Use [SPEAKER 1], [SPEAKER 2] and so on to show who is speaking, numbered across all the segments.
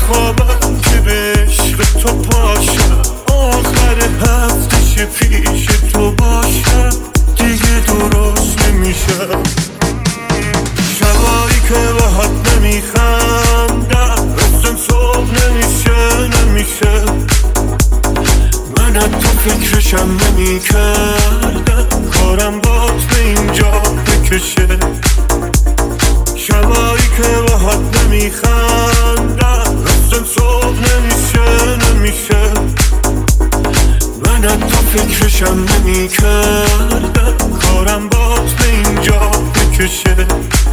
[SPEAKER 1] میخوابم که به عشق تو پاشم، آخر هفتش پیش تو باشم، دیگه درست نمیشم. شبایی که باهات نمیخندم اصلا صبح نمیشه من از تو فکرشم نمیکردم، کارم بات به اینجا بکشه. شبایی که باهات نمیخندم اصلا صبح نمیشه من از تو فکرشم نمیکردم، کارم بات به اینجا بکشه.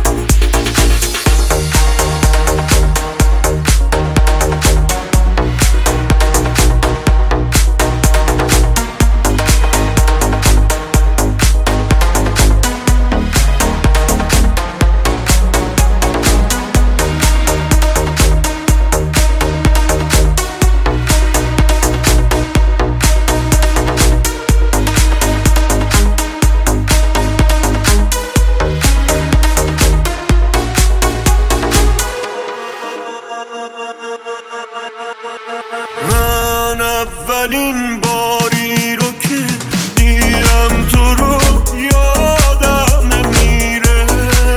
[SPEAKER 1] من اولین باری رو که دیدم تو رو یادم نمیره،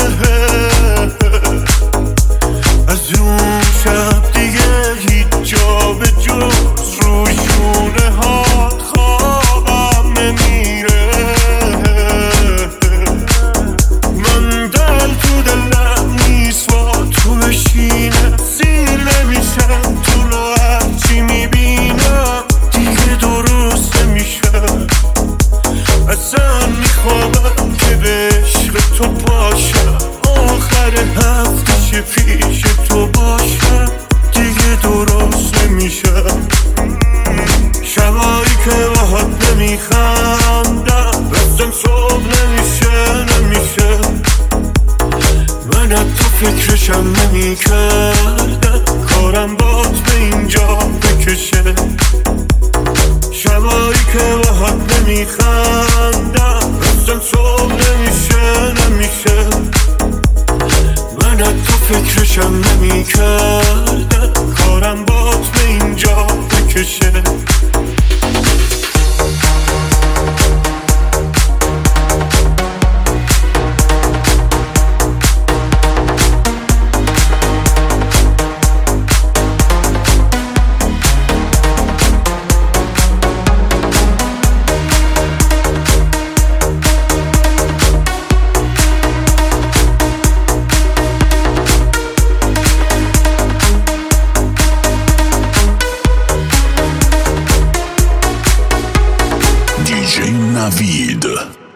[SPEAKER 1] از اون شب دیگه هیچ جا به جز روشونه ها خوابم نمیره. من دل تو دلم نیست با تو بشینه، سیر نمیشم تو رو هرچی میبینم، دیگه درست نمیشم. اصلا میخوابم که به عشق تو باشم، آخر هفتش پیش تو باشم، دیگه درست نمیشم. شبایی که باهات نمیخندم اصلا صبح نمیشه من از تو فکرشم نمیکردم، کارم بات به اینجا بکشه. شبایی که باهات نمیخندم اصلا صبح نمیشه من از تو فکرشم نمیکردم، کارم بات به اینجا بکشه.
[SPEAKER 2] DJ Navid.